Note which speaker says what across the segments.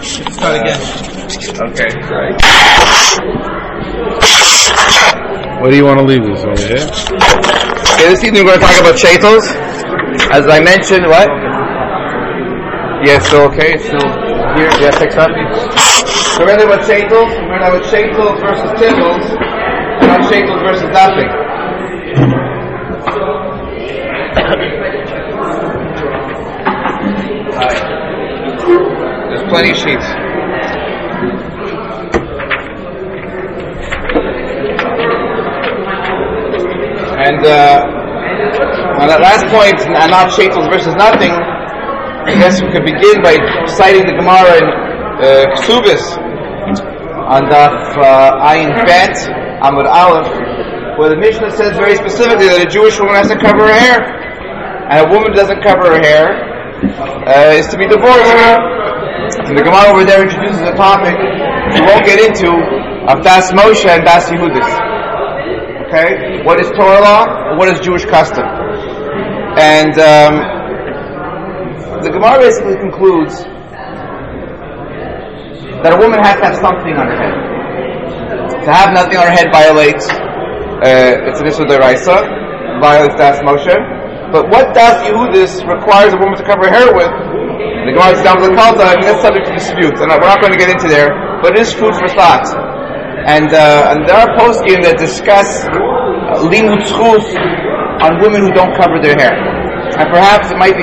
Speaker 1: Start again.
Speaker 2: Okay, right.
Speaker 3: Where do you want to leave this over here?
Speaker 2: Okay, this evening we're going to talk about shaitels. As I mentioned, what? Yes, so okay, so here, yeah, picks up. So we're going to talk about shaitels. We're going to talk about shaitels versus timbals, and not shaitels versus nothing. There's plenty of sheets. And on that last point, not shaitels versus nothing, I guess we could begin by citing the Gemara in Ksubis on Daf Ayin Bet Amud Aleph, where the Mishnah says very specifically that a Jewish woman has to cover her hair, and a woman who doesn't cover her hair is to be divorced. And the Gemara over there introduces a topic we won't get into of Das Moshe and Das Yehudis. Okay? What is Torah law and what is Jewish custom? And the Gemara basically concludes that a woman has to have something on her head. To have nothing on her head violates it's an issue d'oraisa, violates Das Moshe. But what Das Yehudis requires a woman to cover her hair with, the Gemara is down to the Kalta, that's subject to dispute, and we're not going to get into there, but it is food for thought. And there are poskim that discuss limud zchus on women who don't cover their hair. And perhaps it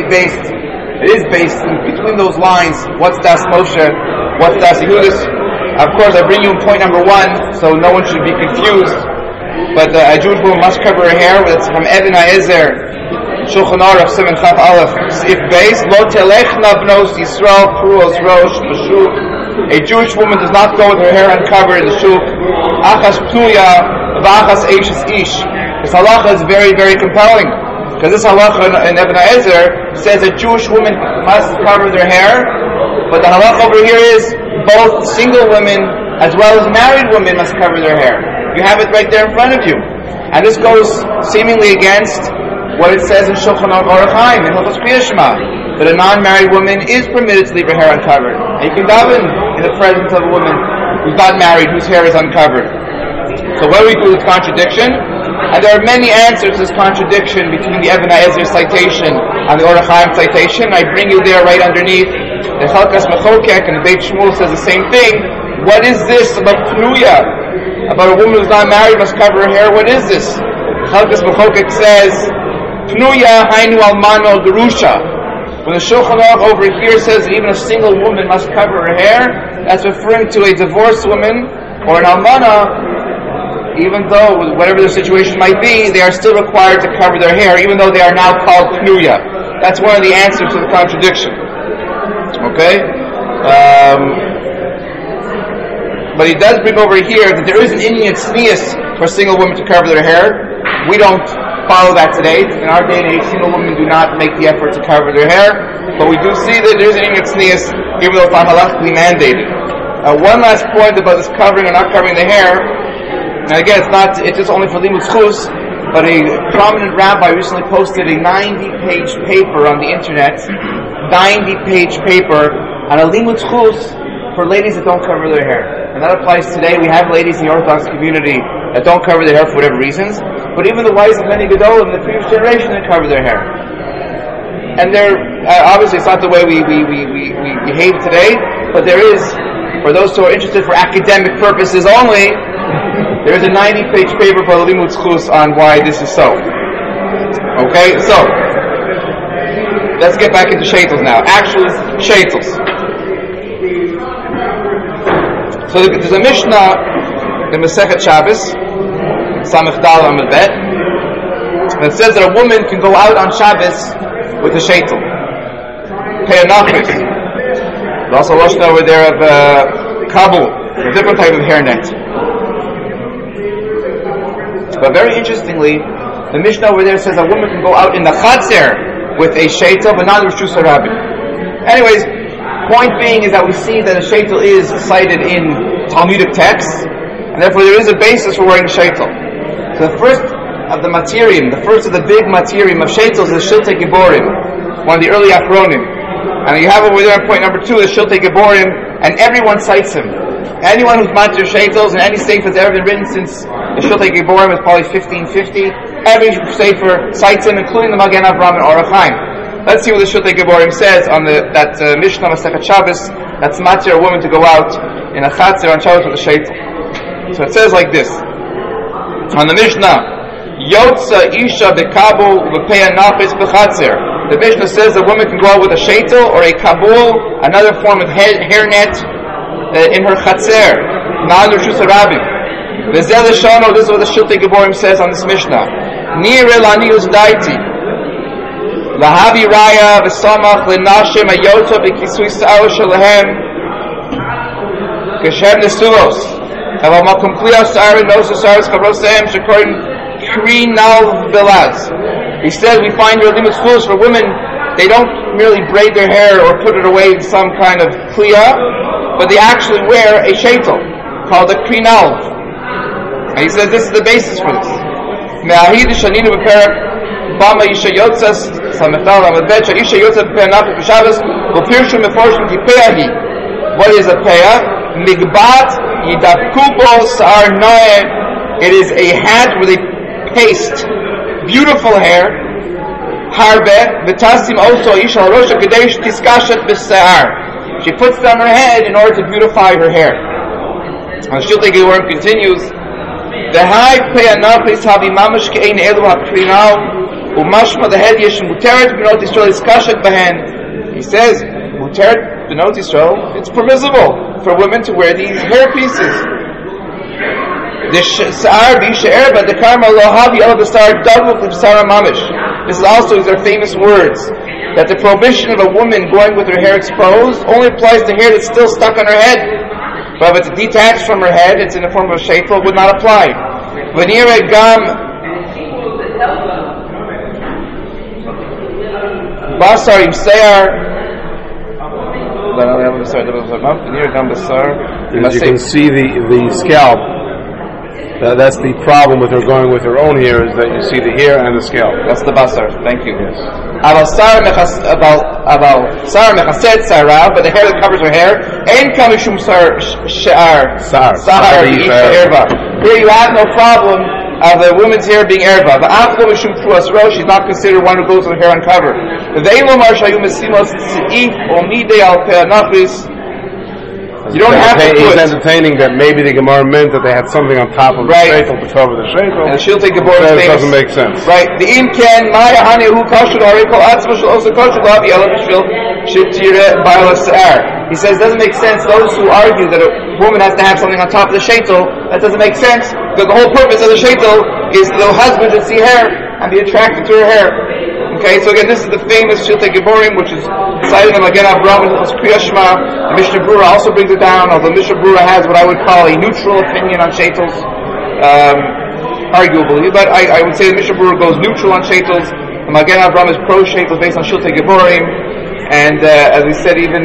Speaker 2: is based in between those lines, what's Das Moshe, what's Das Yehudis. Of course, I bring you in point number one, so no one should be confused. But a Jewish woman must cover her hair. It's from Eben Haezer, Shulchan Aruch, Siman Chaf Aleph, Sif Beis, Lo telechna bnos Yisrael pruos rosh b'shuk. A Jewish woman does not go with her hair uncovered in the shuk. Achas ptuya v'achas eishes ish. This halacha is very, very compelling, because this halacha in Eben Haezer says a Jewish woman must cover their hair, but the halacha over here is both single women as well as married women must cover their hair. You have it right there in front of you. And this goes seemingly against what it says in Shulchan Aruch Chaim in Hilchos Kriyas Shema, that a non-married woman is permitted to leave her hair uncovered. And you can daven in the presence of a woman who's not married, whose hair is uncovered. So what do we do with this contradiction? And there are many answers to this contradiction between the Eben Haezer citation and the Aruch Chaim citation. I bring you there right underneath. The Chalkas Mechokek and the Beit Shmuel says the same thing. What is this about Pnuya? About a woman who's not married must cover her hair? What is this? Chalkas Mechokek says Pnuya hainu almano gerusha. When the Shulchan Aruch over here says that even a single woman must cover her hair, that's referring to a divorced woman or an almana. Even though, whatever their situation might be, they are still required to cover their hair, even though they are now called Pnuya. That's one of the answers to the contradiction. Okay? But he does bring over here that there is an Indian tznius for single women to cover their hair. We don't follow that today. In our day and age, single women do not make the effort to cover their hair. But we do see that there is an Indian tznius, even though it's not halachically mandated. One last point about this covering or not covering the hair. And again, it's just only for limud zchus, but a prominent rabbi recently posted a 90-page paper on the internet, 90-page paper on a limud zchus for ladies that don't cover their hair. And that applies today. We have ladies in the Orthodox community that don't cover their hair for whatever reasons, but even the wives of many Gedolim in the previous generation that cover their hair. And they're, obviously it's not the way we behave today, but there is, for those who are interested for academic purposes only, there is a 90-page paper for limud zchus on why this is so. Okay, so let's get back into shaitels now. Actual shaitels. So there's a Mishnah in Masechet Shabbos, Samech Dal Amud Bet, that says that a woman can go out on Shabbos with a shaitel. Pay a nachris. There's also a Lashon over there of Kabul, a different type of hairnet. But very interestingly, the Mishnah over there says a woman can go out in the Chatzer with a shaitel, but not Rishus HaRabbi. Anyways, point being is that we see that a shaitel is cited in Talmudic texts, and therefore there is a basis for wearing a shaitel. So the first of the materium, the first of the big materium of shaitels is Shiltei Giborim, one of the early Achronim. And you have over there on point number 2 is Shiltei Giborim, and everyone cites him. Anyone who's matir sheitels in any sefer that's ever been written since the Shulchan Giborim is probably 1550. Every sefer cites him, including the Magen Avraham and Orach Chaim. Let's see what the Shulchan Giborim says on that Mishnah Masechet Shabbos that's matir a woman to go out in a chatzer on Shabbos with a sheitel. So it says like this on the Mishnah: Yotza isha bekabul v'peya nachis b'chatzer. The Mishnah says a woman can go out with a sheitel or a kabul, another form of hairnet, in her chatzer. Ma'al Rishus HaRabim. V'zeh l'shono, this is what the Shulchan Giborim says on this Mishnah. Nire lanius daiti. Lahavi raya v'samach l'nashim ayotza v'kisui sa'o shalahem. Geshem nesulos. Aval makom kliyah sa'arin nosa sa'aris chavrosehem shekorin kri nal belaz. He said we find your limits fools for women. They don't merely braid their hair or put it away in some kind of kliyah, but they actually wear a sheitel called a krinal. And he says this is the basis for this. Me'ahid shaninu b'perak bama yisha yotzas samechal amadvet sha'isha yotzas b'perak nafik b'shabbos v'pirshu meforshim ki peyahi. What is a peyah? Migbat yidavkubo sa'ar noeh. It is a hat with a paste, beautiful hair. Harbe v'tasim also isha rosha kadesh tiskashet b'se'ar. She puts it on her head in order to beautify her hair. And Shulchan Giborim continues, the high peyanachis havi mamash ke'ein elu ha'krinal umashma the head yesh muteret b'not Yisrael iskashet b'hen. He says muteret b'not Yisrael, it's permissible for women to wear these hair pieces. The sa'ar b'isha erba the karma lo havi elu b'sar daguk l'b'sara mamish. This is also these are famous words that the prohibition of a woman going with her hair exposed only applies to hair that's still stuck on her head. But if it's detached from her head, it's in the form of a sheitel, would not apply. V'nire gam basar im se'ar.
Speaker 3: You can see the scalp. That's the problem with her going with her own hair, is that you see the hair and the scalp.
Speaker 2: That's the basar. Thank you.
Speaker 3: Yes.
Speaker 2: But the hair that covers her hair, ain't kamishum she'ar. Sahar erva. Here you have no problem of the woman's hair being erva. She's not considered one who goes with her hair uncovered. You don't have to do
Speaker 3: He's
Speaker 2: it.
Speaker 3: entertaining that maybe the Gemara meant that they had something on top of the sheitel to cover the sheitel.
Speaker 2: And she'll take a board of
Speaker 3: That doesn't make sense.
Speaker 2: Right. The imken maya hani hu kashud arikol atzma shel osa kashud lavi ela b'shvil shitire ba'ala se'ar. He says it doesn't make sense. Those who argue that a woman has to have something on top of the sheitel, that doesn't make sense because the whole purpose of the sheitel is for the husband to see hair and be attracted to her hair. Okay, so again, this is the famous Shulchan Giborim, which is cited in Magen Avraham and Kriya Shema. The Mishnah Brura also brings it down, although Mishnah Brura has what I would call a neutral opinion on sheitels, arguably. But I would say the Mishnah Brura goes neutral on sheitels. The Magen Avraham is pro sheitels based on Shulchan Giborim, and as we said, even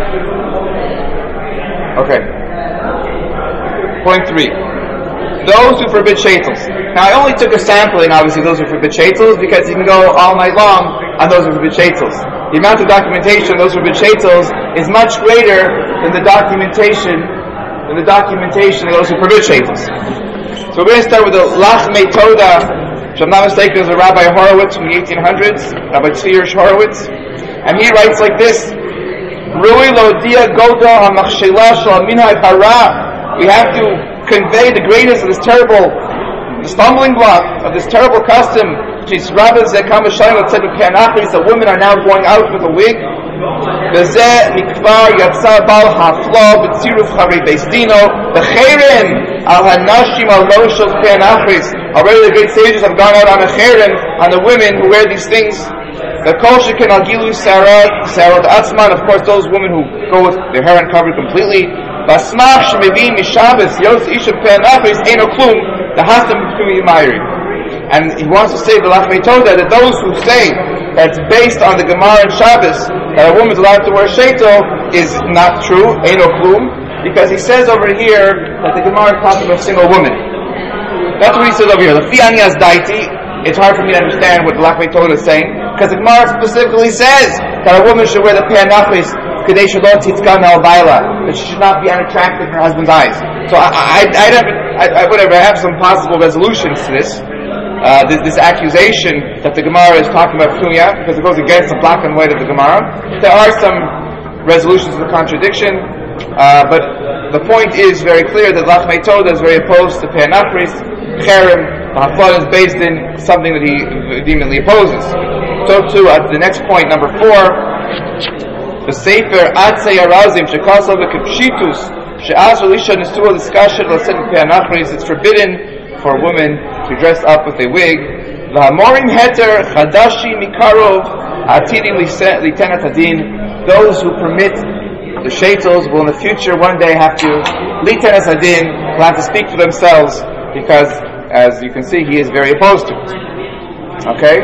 Speaker 2: okay. Point 3. Those who forbid sheitels. Now I only took a sampling, obviously, those who forbid sheitels, because you can go all night long on those who forbid sheitels. The amount of documentation on those who forbid sheitels is much greater than the documentation of those who forbid sheitels. So we're going to start with the Lachmei Toda, which I'm not mistaken is a Rabbi Horowitz from the 1800s, Rabbi Tzvi Horowitz, and he writes like this: Rui lo dia godo ha-machshela shel minhag hara. We have to convey the greatness of this terrible, the stumbling block of this terrible custom. That women are now going out with a wig. Already the great sages have gone out on a cherem on the women who wear these things. Of course, those women who go with their hair uncovered completely. The and he wants to say the Lachmei Toda that those who say that's based on the Gemara and Shabbos that a woman's allowed to wear sheitel is not true, Eino Klum, because he says over here that the Gemara is talking about a single woman. That's what he says over here. The Fianias Daiti. It's hard for me to understand what the Lachmei Toda is saying because the Gemara specifically says that a woman should wear the Pe'anachis that she should not be unattractive in her husband's eyes. So I have some possible resolutions to this. This accusation that the Gemara is talking about Pnuya, because it goes against the black and white of the Gemara. There are some resolutions of the contradiction, but the point is very clear that Lachmei Toda is very opposed to Pe'anachris, Cherem, Haflan is based in something that he vehemently opposes. So too, at the next point, number 4, the Sefer Atzei Arazim Shekasal V'Kipshitus She'az Elisha Nisua discussion L'Sen Pe'anachris, it's forbidden for a woman to dress up with a wig. V'Hamorim Heter Chadashi Mikarov Ha'atidim Litenat Hadin, those who permit the shaitels will in the future one day have to Litenas Hadin, will have to speak for themselves, because as you can see he is very opposed to it. Okay?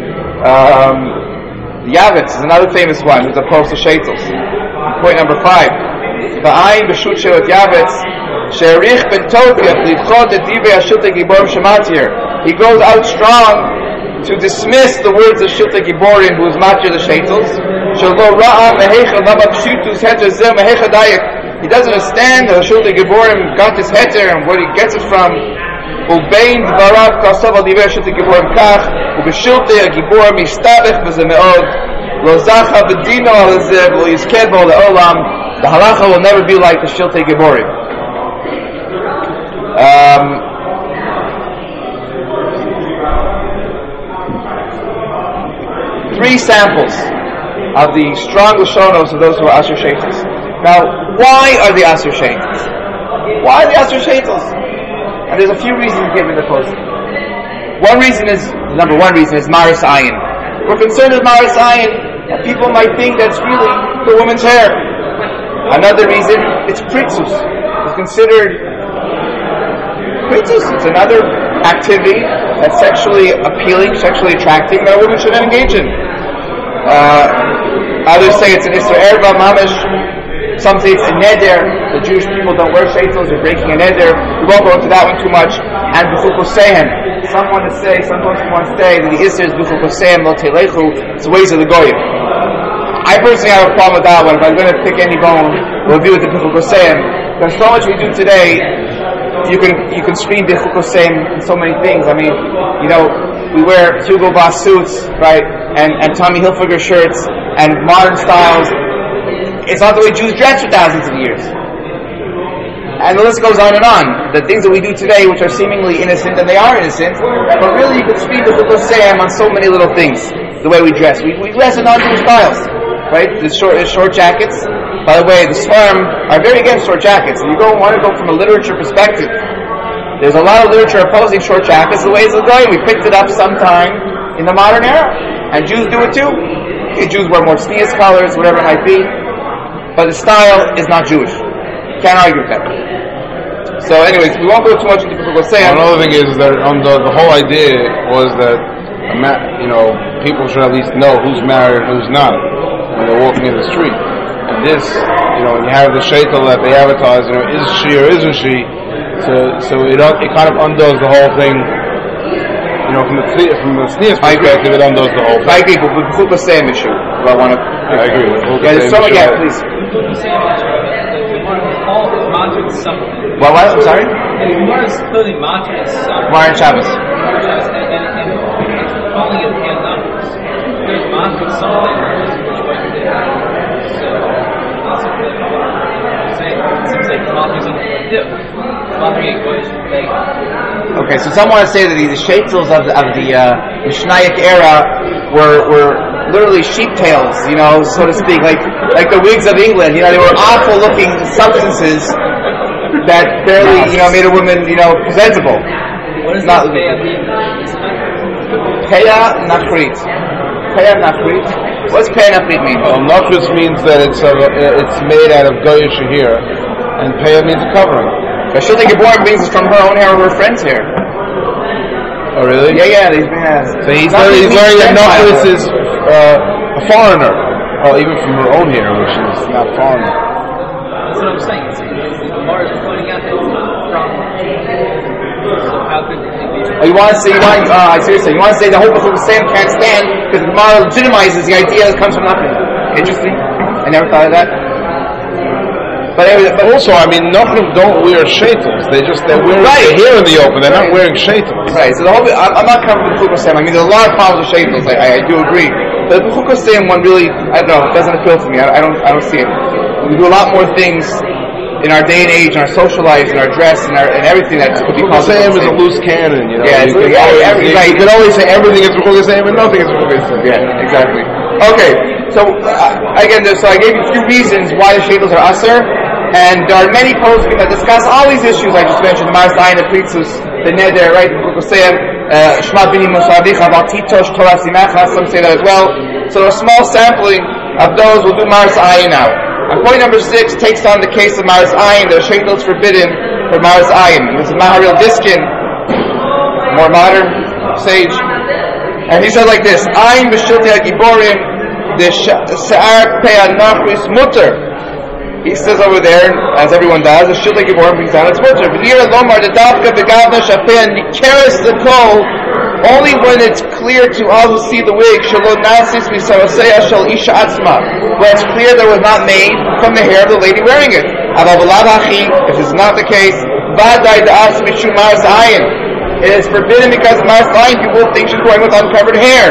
Speaker 2: Yavitz is another famous one who's opposed to shaitels. Point number 5. V'ayin b'shut she'ot Yavitz she'erich ben Toviach livchot et divrei ha'shiltei giborim shematir. He goes out strong to dismiss the words of Shiltei Giborim, who is matir the shaitels. Shelo ra'a mehecha lava pshutus heter zeh mehecha dayak. He doesn't understand that Shiltei Giborim got this heter and where he gets it from. Ubein dvarav kasav al divrei Shiltei Giborim kach ubeshiltei Giborim ishtabech v'zeh me'od lo zacha v'dino al zeh v'lo yizkeh bo le'olam. The halacha will never be like the Shiltei Giborim. 3 samples of the strong lashonos of those who are asur sheitels. Now, why are they asur sheitels? Why are they asur sheitels? And there's a few reasons given in the post. Number one reason is maris ayin. We're concerned with maris ayin, and people might think that's really the woman's hair. Another reason, it's pritzus. It's considered pritzus. It's another activity that's sexually appealing, sexually attracting, that a woman should engage in. Others say it's an Isra Erva Mamish. Some say it's a neder. The Jewish people don't wear shaitels, they're breaking a neder. We won't go into that one too much. And B'chul Kosehem. Some want to say that the Isra is B'chul Kosehem, Lo Telechu, it's the ways of the Goyim. I personally have a problem with that one. If I'm going to pick any bone, we'll do it to B'chul Kosehem. There's so much we do today. You can screen B'chul Kosehem in so many things. I mean, we wear Hugo Boss suits, right, and Tommy Hilfiger shirts, and modern styles. It's not the way Jews dress for thousands of years. And the list goes on and on. The things that we do today, which are seemingly innocent, and they are innocent, but really you could screen B'chul Kosehem on so many little things, the way we dress. We dress in non-Jewish styles, right? The short jackets. By the way, the Sfarim are very against short jackets. If you want to go from a literature perspective, there's a lot of literature opposing short jackets the ways of the Goyim. We picked it up sometime in the modern era. And Jews do it too. Okay, Jews wear more sneeze colors, whatever it might be. But the style is not Jewish. Can't argue with that. So anyways, we won't go too much into B'chul Kosehem.
Speaker 3: Another thing is that the whole idea was that people should at least know who's married and who's not when they're walking in the street. And this, when you have the shaitel that they advertise, is she or isn't she? So it kind of undoes the whole thing. From the sneers perspective, it undoes the whole thing.
Speaker 2: I agree, but with the B'chul Kosehem issue, I agree with please. What? I'm sorry?
Speaker 1: The Gemara is clearly matir something.
Speaker 2: Gemara and Shabbos.
Speaker 1: And calling it Pe'anachris. There's matir something which way you did. So, that's what it seems like matir something like this.
Speaker 2: Okay, so some want to say that the shaitels of the Mishnaic era were literally sheep tails, so to speak, like the wigs of England. They were awful looking substances that barely, made a woman, presentable.
Speaker 1: What is
Speaker 2: not
Speaker 1: Pe'ah
Speaker 2: Nachrit? Pe'ah Nachrit. What's Pe'ah Nachrit mean?
Speaker 3: Nachrit means that it's made out of Goya Shahir, and Pe'ah means a covering.
Speaker 2: But Shiltei Giborim means it's from her own hair or her friend's hair.
Speaker 3: Oh, really?
Speaker 2: Yeah.
Speaker 3: So he's learning that Nachrit is a foreigner. Oh, even from her own hair, which is not foreigner.
Speaker 1: That's what I'm saying. The Gemara is pointing out that it's not from. So how could it be?
Speaker 2: You want to say the whole B'chul Kosehem can't stand because the Gemara legitimizes the idea that comes from nothing. Interesting. I never thought of that. But
Speaker 3: also, I mean, Nochrim don't wear shaitels. They're wearing
Speaker 2: Right.
Speaker 3: they're here in the open. They're not wearing shaitels.
Speaker 2: Right, so I'm not covering the Chukosayim. I mean, there's a lot of problems with shaitels. I do agree. But the Chukosayim one really, I don't know, it doesn't appeal to me. I don't see it. We do a lot more things in our day and age, in our social lives, in our dress, and everything that could be called.
Speaker 3: Chukosayim is a loose cannon, you know.
Speaker 2: Yeah,
Speaker 3: you can always say everything is Chukosayim and nothing is Chukosayim.
Speaker 2: Yeah, exactly. Okay, so again, so I gave you a few reasons why the shaitels are aser. And there are many poskim that discuss all these issues I just mentioned, the Maris Ayin, the Pritzus, the Neder, right, the Chukosayim, Shma Bini Musavich, Aval Titosh, Torah Simecha, some say that as well. So a small sampling of those will do Maris Ayin now. And point number 6 takes on the case of Maris Ayin, the shaitels forbidden for Maris Ayin. This is Maharil Diskin, more modern sage. And he said like this, Ayin B'shilti HaGiborim, the Se'ar Pei HaNachris Mutter. He says over there, as everyone does, the Shilta Giborim brings down its mutter. But here, Lomar, the Dafka, the Gavna, Shapeh, Nikeres, the Kol, only when it's clear to all who see the wig, Shalom Nasis, Misaraseya, Shal Isha Atzma, when it's clear that it was not made from the hair of the lady wearing it. If it's not the case, Vadai Da'as Mishu Maris Ayin. It is forbidden because Maris Ayin, people think she's going with uncovered hair.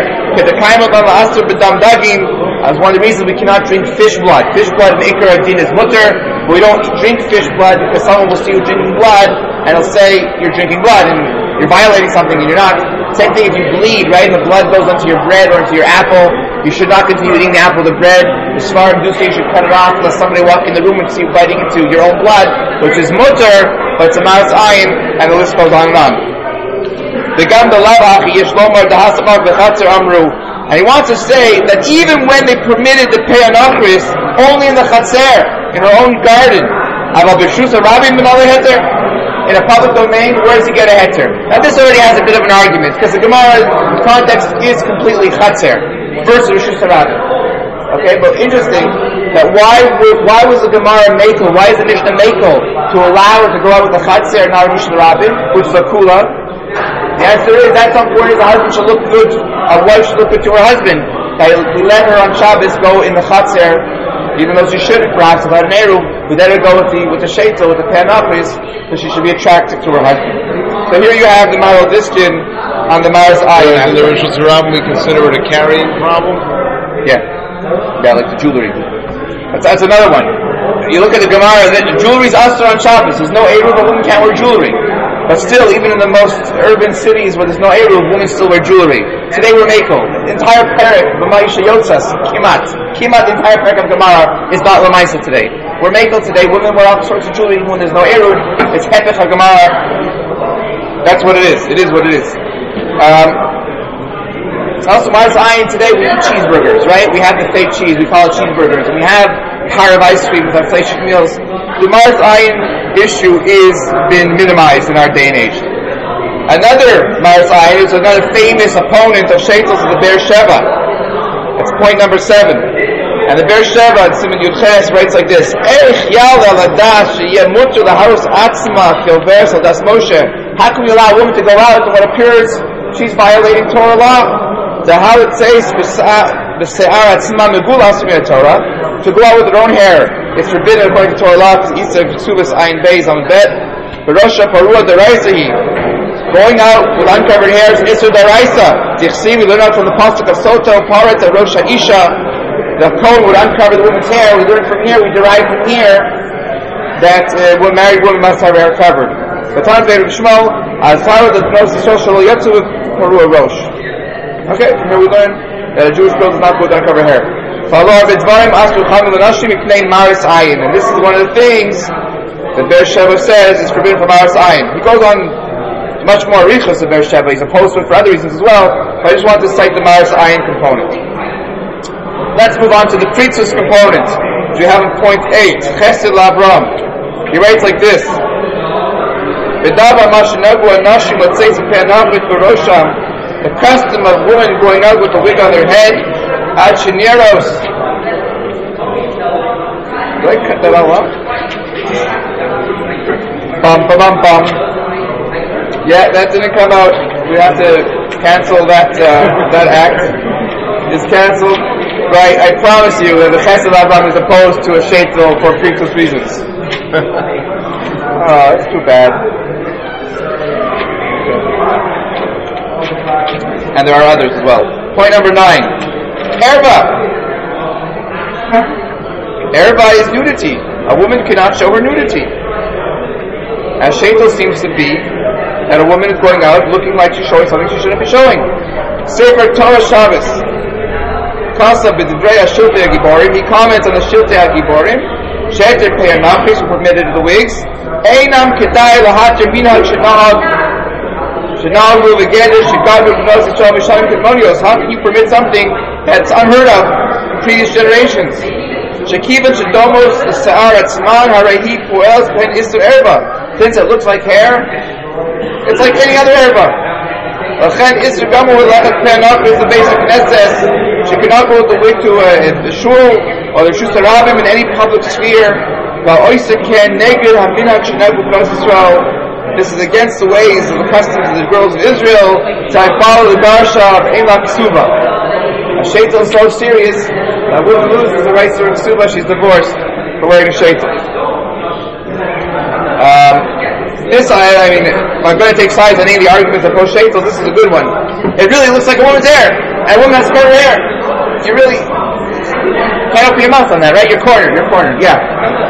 Speaker 2: As one of the reasons we cannot drink fish blood. Fish blood in Ikar Adin is mutter. We don't drink fish blood because someone will see you drinking blood and he'll say you're drinking blood and you're violating something and you're not. Same thing if you bleed, right? And the blood goes onto your bread or into your apple. You should not continue eating the apple, the bread. The Svarim do say you should cut it off unless somebody walk in the room and see you biting into your own blood, which is mutter, but it's a Maris Ayin, and the list goes on and on. The Gam Lavach Yeshlomar Dahasamar V'Chatzer Amru, and he wants to say that even when they permitted the Pei HaNachris only in the Chatzer, in her own garden, Aval B'Shus HaRabim B'Nalei Heter, in a public domain, where does he get a heter? Now this already has a bit of an argument, because the Gemara context is completely Chatzer versus B'Shus HaRabim. Okay, but interesting that why was the Gemara Mekel, why is the Mishnah Mekel to allow her to go out with the Chatzer and not B'Shus HaRabim, which is a Kula? The answer is, at some point, the husband should look good, a wife should look good to her husband. We let her on Shabbos go in the Chatzer, even though she shouldn't, perhaps, without an Eruv, we let her go with the Sheitel, with the Pei HaNachris, so she should be attracted to her husband. So here you have the Maharil Diskin on the Maris Ayin.
Speaker 3: And the Rosh Hashanah, we consider it a carrying problem?
Speaker 2: Yeah, like the jewelry. That's another one. You look at the Gemara, the jewelry's asur on Shabbos. There's no Eruv, a woman can't wear jewelry. But still, even in the most urban cities where there's no Eruv, women still wear jewelry. Today we're Mekel. The entire parak, B'ma'isha Yotzas, Kimat, the entire parak of Gemara is not Lamaisa today. We're Mekel today. Women wear all sorts of jewelry even when there's no Eruv. It's Hepech HaGemara. That's what it is. It is what it is. Also, Maris Ayin today we eat cheeseburgers, right? We have the fake cheese. We call it cheeseburgers. And we have Harav ice cream with our fleshik meals. The Maris Ayin issue is been minimized in our day and age. Another Maris Ayin is another famous opponent of Sheitels of the Be'er Sheva. That's point number 7. And the Be'er Sheva in Siman Yudches writes like this: Erich yal aladas sheyeh muter laharus atzma kilver saldas Moshe. How can we allow a woman to go out and when it appears she's violating Torah law? The how it says b'se'ar atzma megulas min Torah, to go out with her own hair is forbidden according to Torah law, because Isa Ksubas Ayin Beis on the bet. Barosha Parua Deraisahi, going out with uncovered hair is Isur Deraisa. Dichsi, we learn out from the pasuk of Soto Paret Rosha Isha, the Kohen would uncover the woman's hair. We learn from here, we derive from here that a married woman must have her hair covered. The time of Shmuel, as far as the Gnosis Social Yatsu with Parua Rosh. Okay, from here we learn that a Jewish girl does not go with uncovered hair. And this is one of the things that Be'er Sheva says is forbidden for Maris Ayin. He goes on much more richos of Be'er Sheva. He's opposed to it for other reasons as well, but I just want to cite the Maris Ayin component. Let's move on to the Pritzus component, which we have in point 8. Chesed LaAvram. He writes like this: the custom of women going out with a wig on their head, Ad Shenieros. Did I cut that all out? Bum. Yeah, that didn't come out. We have to cancel that act. It's cancelled. Right, I promise you that the Chesed Avraham is opposed to a sheitel for previous reasons. Oh, it's too bad. And there are others as well. Point number 9. Erva. Erva is nudity. A woman cannot show her nudity. As sheitel seems to be that a woman is going out looking like she's showing something she shouldn't be showing. Sefer Torah Shabbos. Kasa b'divrei ha-shiltei ha-giborim. He comments on the shiltei ha-giborim. Sheter pei ha-nachis were permitted to the wigs. Einam kedai lahatir minhag shenag shenagru v'geder shegadu b'nos Yisrael v'shamim kedmonios. How can you permit something that's unheard of in previous generations? Shekivan shedomos se'ar atzman harehi pu'els pen isu erba. Since it looks like hair, it's like any other erba. Lachen isu gamu lechat pe'anach is the basic necess. She cannot go with the wig to the shul or the shus harabim in any public sphere. This is against the ways of the customs of the girls of Israel. So I follow the darsha of Eila Ksuba. A sheitel is so serious that a woman loses the rights to her ksuba. She's divorced for wearing a sheitel. This, I mean, if I'm going to take sides on any of the arguments of post sheitel, this is a good one. It really looks like a woman's hair, and a woman has curly hair. You really can't open your mouth on that, right? You're cornered. Yeah.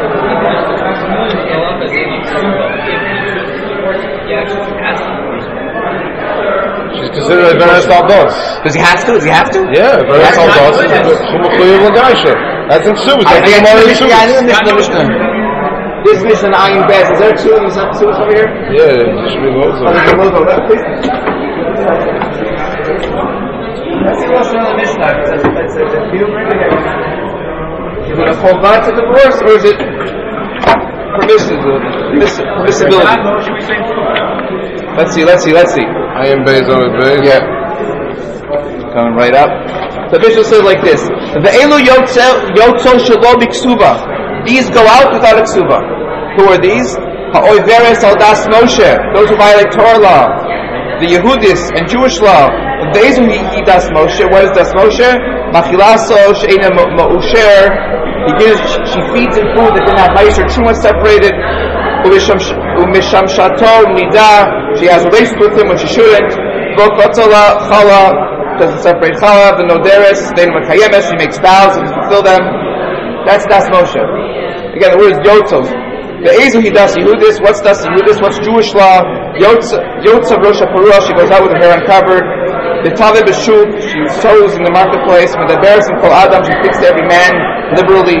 Speaker 3: She's considered a Beres Aldos.
Speaker 2: Does he have to?
Speaker 3: Yeah, Beres Aldos. That's in Ksubas.
Speaker 2: I think the Mishnah. This Mishnah Ayin Bez. Is there two in Ksubas over here?
Speaker 3: Yeah, there should be loads of them.
Speaker 2: Let's see what's in the Mishnah. Is it a cholvat to divorce, or is it permissibility? Let's see.
Speaker 3: I am Bez on Bez.
Speaker 2: Yeah. Coming right up. The Mishnah says like this: Ve'elu yotzo shelo b'ksuba. These go out without a ksuba. Who are these? Ha'oiveres al das Moshe. Those who violate Torah law, the Yehudis and Jewish law. These who he das Moshe. What is das Moshe? Machilaso she'ena ma'usher. She feeds him food that didn't have mice or truma separated. Umishamshato nida. She has relations with him when she shouldn't. Vokotala chala doesn't separate chala. The noderes dein makayemes. She makes vows and fulfill them. That's das Moshe. Again, the word is yotzos. The Ezu he das Yehudis. What's das Yehudis? What's Jewish law? Yotza Rosh Parua. She goes out with her hair uncovered. The Tave B'Shuk. She sows in the marketplace. When the bears and Kol Adam, she speaks to every man liberally.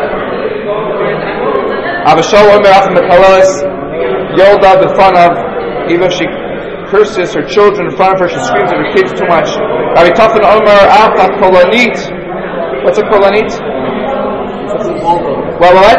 Speaker 2: Abishol Omer Achim Mekalelis. Yolda the fun of. Even if she curses her children in front of her, she screams at her kids too much. Rabbi Tafan Omer Acha Kolanit. What's a Kolanit? What?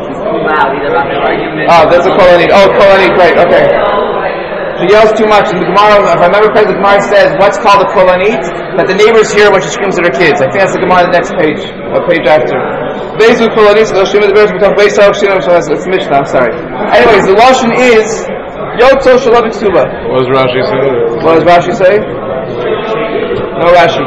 Speaker 2: Oh, that's a Kolanit. Oh, Kolanit, right, okay. She yells too much. And the Gemara, if I remember correctly, the Gemara says, what's called a Kolanit? That the neighbors hear when she screams at her kids. I think that's the Gemara on the next page, a page after. Bezu Kolanit, it's Mishnah, I'm sorry. Anyways, the Lashon is, Yotzo Shalom Ksuba.
Speaker 3: What does Rashi say?
Speaker 2: What does Rashi say? No Rashi.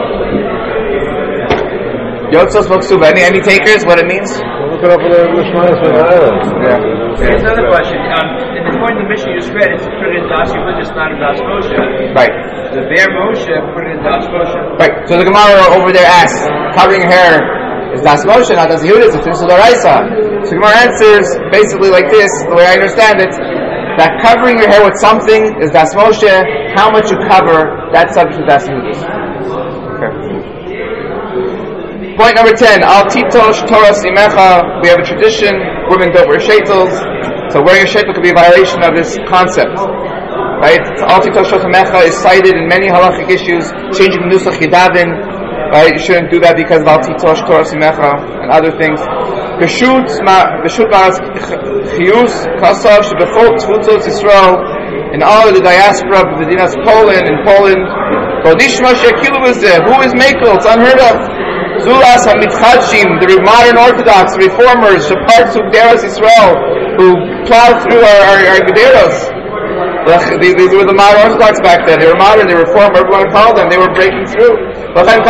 Speaker 2: Yotzo Ksuba. Any takers? What it means?
Speaker 3: Look it up in the Mishnah.
Speaker 2: Yeah.
Speaker 1: Here's another question. In the point of the Mishnah you just read, it's put in Das Yehudis, not in Das Moshe.
Speaker 2: Right.
Speaker 1: The Bear Moshe put it in Das Moshe.
Speaker 2: Right. So the Gemara over there asks, covering hair is Das Moshe, not Das Yehudis, it's Tinsul D'Oraisa. So the Gemara answers basically like this, the way I understand it, that covering your hair with something is Das Moshe. How much you cover, that's subject to Das Yehudis. Okay. Point number 10, Al Titosh Torah Simecha. We have a tradition, women don't wear shaitels, so wearing a shaitel could be a violation of this concept. Right? Al Titosh Torah Simecha is cited in many halachic issues, changing the Nusach Yedavin. Right? You shouldn't do that because of Al Titosh Torah Simecha and other things. Beshut Ma'as Chiyus Kasav Shebechol Tfutzos Yisrael, in all of the diaspora of the Dinas Poland, Godishma Shekilu is there. Who is Mekel? It's unheard of. Zulas HaMitchadshim, the modern Orthodox reformers, Shepart Sugderos Israel, who plow through our Gederos. These were the modern Orthodox back then. They were modern, they were reformed, whatever you want to call them. They were breaking through. Who's the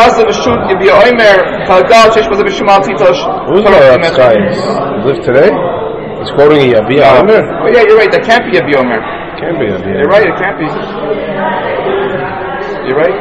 Speaker 3: Rav Chaim? Live today? He's quoting a Yabi Omer?
Speaker 2: Oh yeah, you're right. That can't be Yabi Omer.
Speaker 3: Can't be Yabi Omer.
Speaker 2: You're right, it can't be. You're right?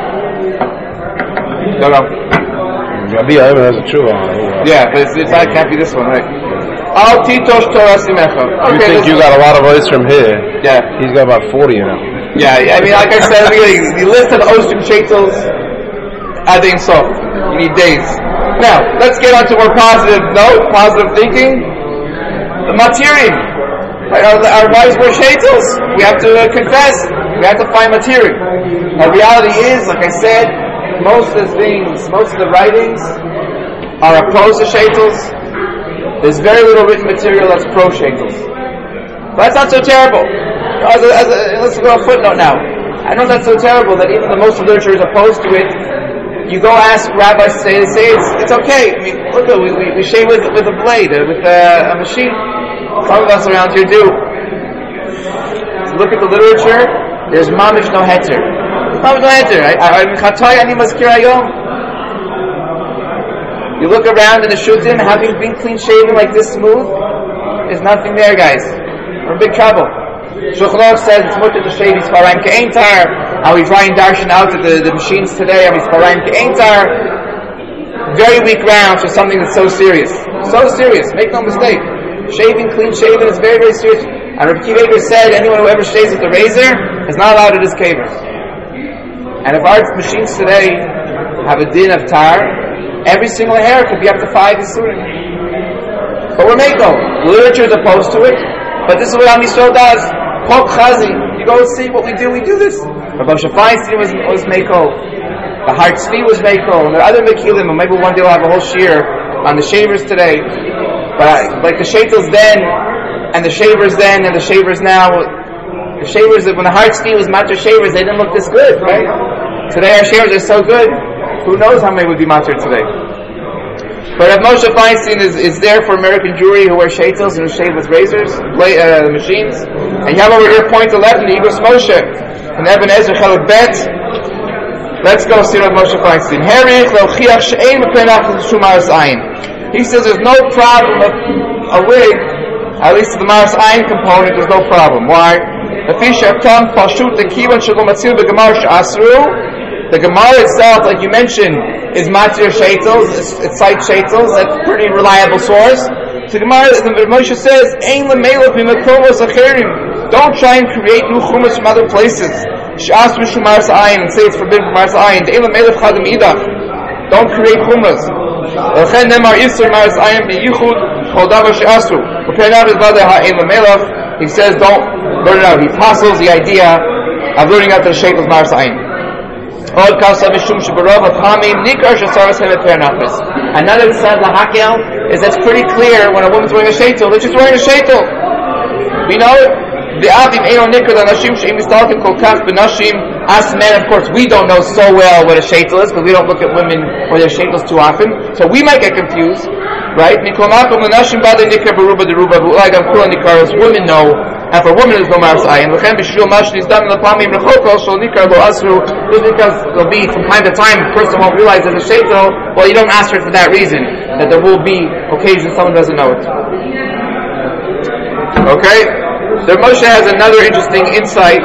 Speaker 2: No.
Speaker 3: Yabi Omer has a true one.
Speaker 2: Yeah, but it's not, it can't be this one, right? Al Titosh Torah Simecha.
Speaker 3: You think you got a lot of voice from here?
Speaker 2: Yeah.
Speaker 3: He's got about 40 of them.
Speaker 2: Yeah, I mean, like I said at the beginning, the list of Oshim Shaitels, Adin Sof. You need days. Now, let's get on to more positive note, positive thinking. The Matirim. Right, our wives were Shaitels. We have to confess. We have to find Matirim. The reality is, like I said, most of the writings are opposed to Shaitels. There's very little written material that's pro-Shaitels. But that's not so terrible. Let's go a footnote now. I know that's so terrible that even the most of the literature is opposed to it. You go ask rabbis, they say it's okay. I mean, look, we shave with a blade, with a machine. Some of us around here do. So look at the literature. There's mamish no heter. Mamish no heter. You look around in the shutim, having been clean shaven like this smooth, there's nothing there, guys. We're in big trouble. Shulchan Aruch says it's mutter to shave Yisparayim Ke'entar. How we try and darshan out at the machines today, how Yisparayim Ke'entar. Very weak grounds for something that's so serious. So serious, make no mistake. Shaving, clean shaven is very, very serious. And Rabbi Akiva Eiger said anyone who ever shaves with a razor is not allowed at his kaver. And if our machines today have a din of tar, every single hair could be up to 5 Yisurim. But we're Mako. The literature is opposed to it. But this is what Am Yisrael does. Pok Chazi. You go see what we do this. Rabbi Moshe Feinstein was Mako. The Har Tzvi was Mako. And there are other Mekilim. And maybe one day we'll have a whole shiur on the shavers today. But like the Shaitels then, and the shavers then, and the shavers now, the shavers, when the Har Tzvi was Matter shavers, they didn't look this good, right? Today our shavers are so good. Who knows how many would be matter today? But Rav Moshe Feinstein is there for American Jewry who wear shaitels and who shave with razors, machines. And you have over here point 11, the Igros Moshe, and Eben Ezra Chelek Bet. Let's go see Rav Moshe Feinstein. He says there's no problem of a wig, at least the Maras Ayin component, there's no problem. Why? The Gemara itself, like you mentioned, is Matir Shaitels, it cites Shaitels, that's a pretty reliable source. So the Gemara, the Moshe says, don't try and create new chumas from other places. And say it's forbidden from Maras Ayin. Don't create chumas. He says, don't learn it out. He apostles the idea of learning out the Shaitels Maras Ayin. Another side lahakel is that's pretty clear when a woman's wearing a sheitel. They're just wearing a sheitel. We know it. Us men, of course, we don't know so well what a sheitel is because we don't look at women wear their sheitels too often. So we might get confused, right? Women know. And for women, there's no Maras Ayin. Just because there'll be, from time to time, a person won't realize there's a sheitel, well, you don't ask for it for that reason. That there will be occasions someone doesn't know it. Okay? So Moshe has another interesting insight.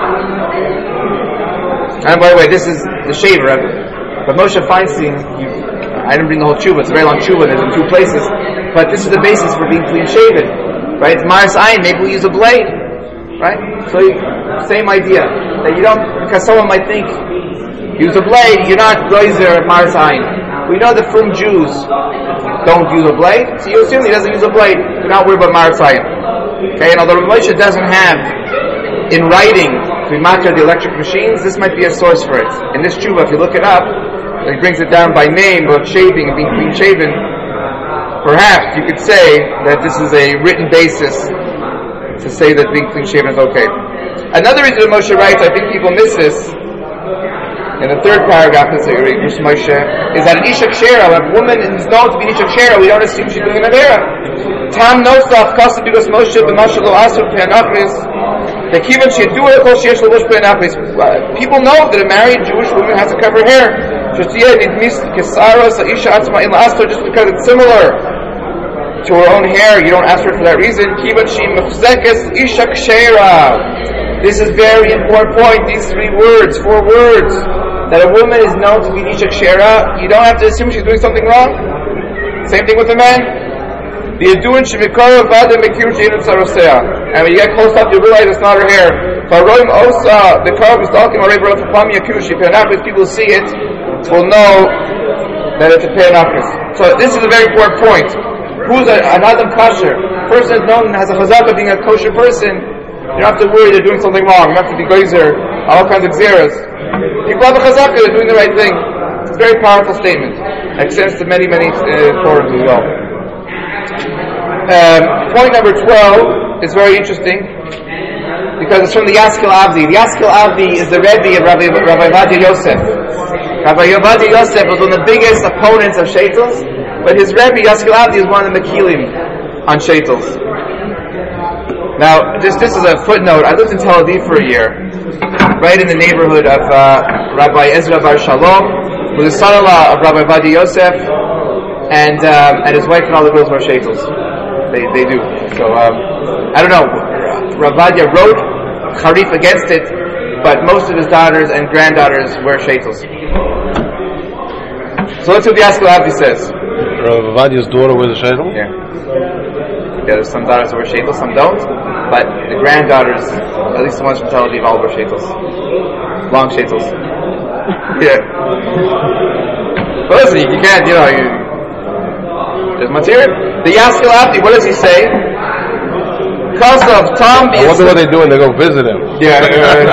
Speaker 2: And by the way, this is the shaver. But Moshe Feinstein, I didn't bring the whole tshuva, it's a very long tshuva, there's in 2 places. But this is the basis for being clean shaven. Right? It's Maras Ayin, maybe we use a blade. Right? So, same idea. That you don't, because someone might think, use a blade, you're not Goizer Maras Ayin. We know that from Jews don't use a blade, so you assume he doesn't use a blade. You're not worried about Maras Ayin. Okay? And although Moshe doesn't have, in writing, to matter the electric machines, this might be a source for it. In this tshuva, if you look it up, it brings it down by name of shaving and being clean shaven. Perhaps you could say that this is a written basis to say that being clean shaven is okay. Another reason that Moshe writes, I think people miss this, in the 3rd paragraph of Moshe, is that an Isha Kshera, when a woman is known to be an Isha Kshera, we don't assume she's doing an Avera. Tam nosaf kasa because Moshe b'mashal lo asur pe'anachris. The kivan she'du kol sheyesh levush pe'anachris. People know that a married Jewish woman has to cover her hair. Just because it's similar to her own hair, you don't ask for it for that reason. This is very important point. These 4 words, that a woman is known to be Isha Kshera. You don't have to assume she's doing something wrong. Same thing with the man. And when you get close up, you realize it's not her hair. People see it, will know that it's a pe'anachris. So this is a very important point. Who's an Adam Kasher? Person is known has a chazaka being a kosher person. You don't have to worry they're doing something wrong. You don't have to be geyser, all kinds of xeras. People have a chazaka, they're doing the right thing. It's a very powerful statement. It extends to many, many forums as well. Point number 12 is very interesting because it's from the Yaskil Avdi. The Yaskil Avdi is the Rebbe of Rabbi Ovadia Yosef. Rabbi Ovadia Yosef was one of the biggest opponents of Shaitels, but his Rebbe Yaskil Avdi is one of the Mekilim on Shaitels. Now, this is a footnote. I lived in Tel Aviv for a year, right in the neighborhood of Rabbi Ezra Bar Shalom, who was the son-in-law of Rabbi Ovadia Yosef, and his wife and all the girls were Shaitels. They do. So I don't know. Ravadia wrote Charif against it, but most of his daughters and granddaughters were Shaitels. So let's see what the Yaskil Avdi says.
Speaker 3: Ravadia's daughter was a Shaitel?
Speaker 2: Yeah, there's some daughters who were Shaitels, some don't, but the granddaughters, at least the ones from Tel Aviv, all were Shaitels. Long Shaitels. Yeah. But listen, you can't, there's material. The Yaskil Avdi, what does he say? Because of Tom.
Speaker 3: I wonder what they do when they go visit him.
Speaker 2: Yeah, right.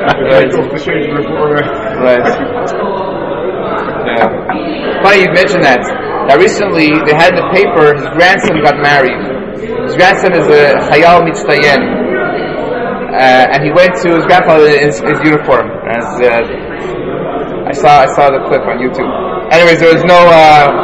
Speaker 2: Yeah. Funny you mentioned that. Now recently they had in the paper his grandson got married. His grandson is a Chayal Mitztayen, and he went to his grandfather in his uniform. As I saw the clip on YouTube. Anyways, there was no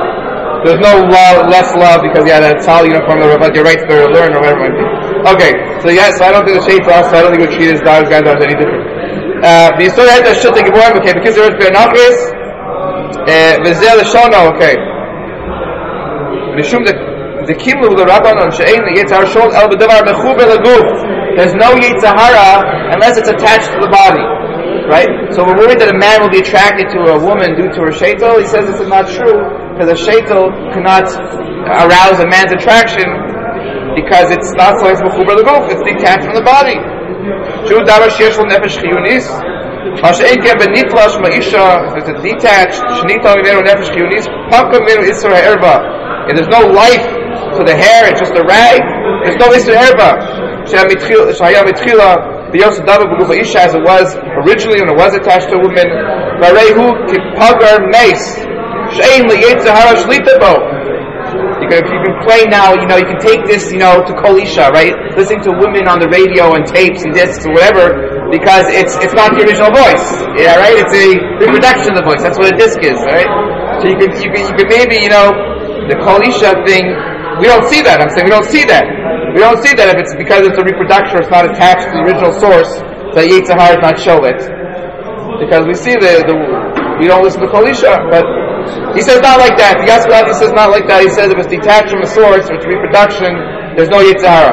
Speaker 2: less love because he had a Tzal uniform about your right to learn or whatever it might be. Okay, so yes, I don't think the Shaitel, so I don't think we would treat his daughters, granddaughters any different. The story had to shut the Geburim, okay, because there was pe'anachris, v'zeh l'shono, okay. Mishum the kimlu the rabbanon she'ein the yitzhar shol el b'davar mechuber l'guf. There's no yitzhara unless it's attached to the body. Right? So we're worried that a man will be attracted to a woman due to her shaitel. He says this is not true, because a shaitel cannot arouse a man's attraction because it's not so it's mechuber l'guf, it's detached from the body. Shu davar sheyesh lo nefesh chiyunis. Masha'en ken benitlash ma'isha, if it's detached, shenita mimenu nefesh chiyunis, pakam mimenu isra ha'erba. If there's no life to the hair, it's just a rag, there's no isra ha'erba. Shaya mitchila, the Yosef Davar B'Gufa Isha as it was originally when it was attached to a woman. Varehu Kipagar Mace. Shein L'Yetzahara Shlitabo. If you can play now, you can take this, to Kol Isha, right? Listening to women on the radio and tapes and discs or whatever, because it's not the original voice. Yeah, right? It's a reproduction of the voice. That's what a disc is, right? So you can maybe, the Kol Isha thing, we don't see that. I'm saying we don't see that. We don't see that if it's because it's a reproduction or it's not attached to the original source, so Yetzirah is not show it. Because we see we don't listen to Kol Isha, but he says not like that. The Yaskil Avdi says not like that. He says if it's detached from a source or it's reproduction, there's no Yetzirah.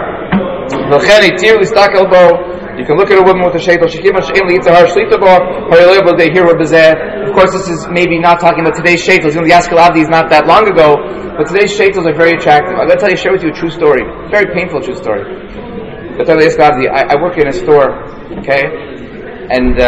Speaker 2: You can look at a woman with a shaitel. Of course, this is maybe not talking about today's shaitels. The Yaskil Avdi is not that long ago, but today's shaitels are very attractive. I'm going to share with you a true story, very painful true story. I tell you, Yaskil Avdi, I work in a store, okay, and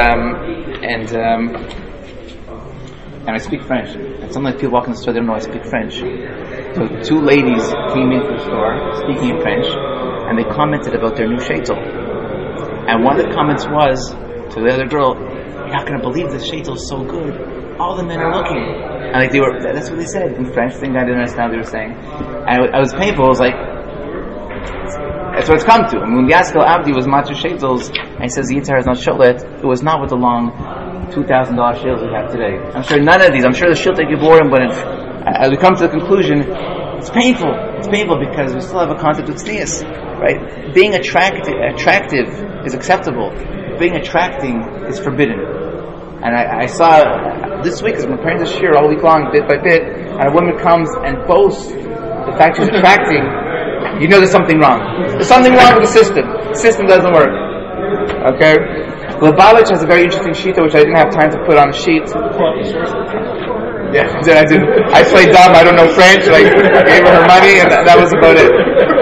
Speaker 2: I speak French. And sometimes people walk in the store, they don't know I speak French. So 2 ladies came into the store speaking in French, and they commented about their new shaitel. And one of the comments was to the other girl, "You're not going to believe this shaitel is so good. All the men are looking." And that's what they said in French. I think I didn't understand what they were saying. And I was painful. I was like, that's what it's come to. When the Yaskil Avdi was Matzu Shaitels, and he says the Yitzhar is not Sholet, it was not with the long $2,000 shields we have today. I'm sure none of these, I'm sure the Shiltei Geburim, but as we come to the conclusion, It's painful. It's painful because we still have a concept of tznius, right? Being attractive is acceptable. Being attracting is forbidden. And I saw this week, as I'm preparing this year all week long, bit by bit, and a woman comes and boasts the fact she's attracting. You know there's something wrong. There's something wrong with the system. The system doesn't work. Okay? Lubavitch has a very interesting shita, which I didn't have time to put on the sheet. Yeah, I did. I played dumb. I don't know French. I gave her money, and that was about it.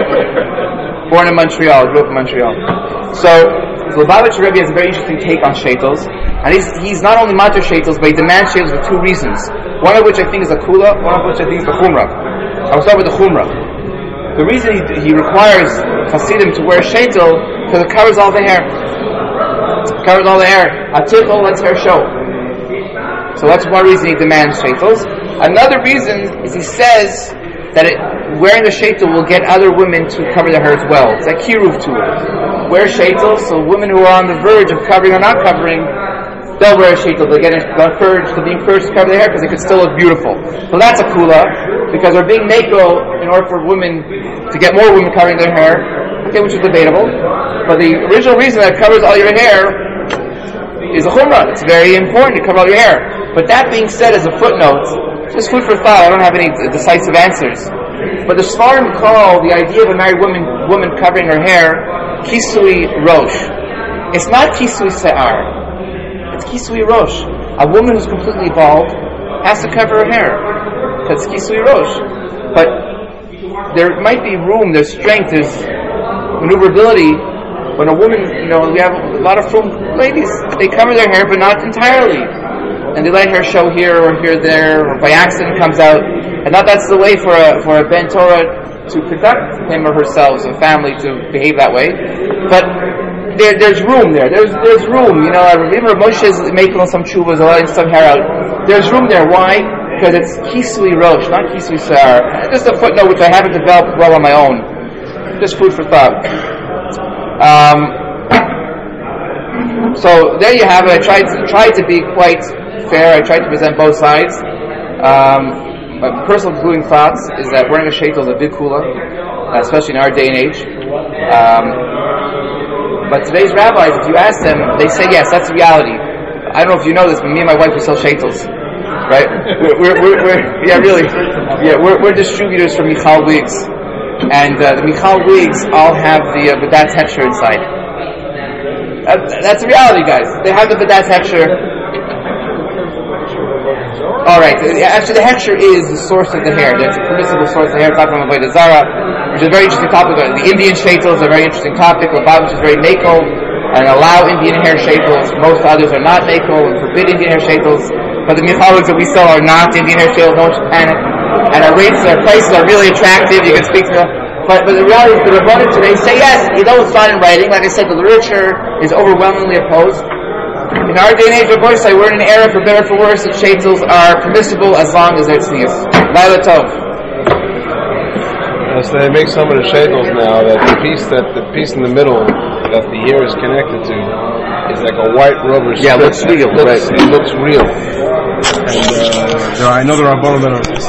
Speaker 2: Born in Montreal. Grew up in Montreal. So Lubavitch Rebbe has a very interesting take on shaitos, and he's not only matter shaitos, but he demands shaitos for two reasons. One of which I think is a kula, one of which I think is the chumrah. I will start with the chumrah. The reason he requires Hasidim to wear shaitel because it covers all the hair. It covers all the hair. A tichel lets hair show. So that's one reason he demands shaitels. Another reason is he says that wearing a shaitel will get other women to cover their hair as well. It's like kiruv to it. Wear shaitels, so women who are on the verge of covering or not covering, they'll wear a shaitel. They'll be encouraged to cover their hair because it can still look beautiful. So that's a kula, because we're being mako in order for women to get more women covering their hair, okay, which is debatable. But the original reason that covers all your hair is a chumrah. It's very important to cover all your hair. But that being said, as a footnote, just food for thought, I don't have any decisive answers. But the Sfarim call the idea of a married woman covering her hair kisui rosh. It's not kisui se'ar. It's kisui rosh. A woman who's completely bald has to cover her hair. That's kisui rosh. But there might be room, there's strength, there's maneuverability. When a woman, we have a lot of frum ladies, they cover their hair, but not entirely. And they let hair show here or here there, or by accident comes out. And not that's the way for a Ben Torah to conduct him or herself, a family to behave that way. But there's room there. There's room. Even Moshe is making some chuvas, letting some hair out. There's room there. Why? Because it's kisui rosh, not kisui sar. Just a footnote which I haven't developed well on my own. Just food for thought. So there you have it. I tried to be quite fair. I tried to present both sides. My personal concluding thoughts is that wearing a shaitel is a big kula, especially in our day and age. But today's rabbis, if you ask them, they say yes, that's the reality. I don't know if you know this, but me and my wife we sell shaitels, right? We're distributors for Michal wigs, and the Michal wigs all have the Badat texture inside. That's the reality, guys. They have the Badat texture. Alright, actually the hechsher is the source of the hair. That's a permissible source of hair. Talking about Avodah Zarah, which is a very interesting topic. The Indian shaitel is a very interesting topic. Lubavitch is very mako and allow Indian hair shaitels. Most others are not mako and forbid Indian hair shaitels. But the Michaliks that we sell are not Indian hair shaitels. Don't panic. And our prices are really attractive. You can speak to them. But the reality is the Rabbanim today say yes, though it's not in writing. Like I said, the literature is overwhelmingly opposed. In our day and age, of course, we're in an era, for better or for worse, that shaitels are permissible as long as they're tznius. Laila Tov.
Speaker 3: So they make some of the shaitels now that the piece in the middle that the ear is connected to is like a white rubber strip.
Speaker 2: Yeah, it looks real.
Speaker 3: It looks real. And I know there are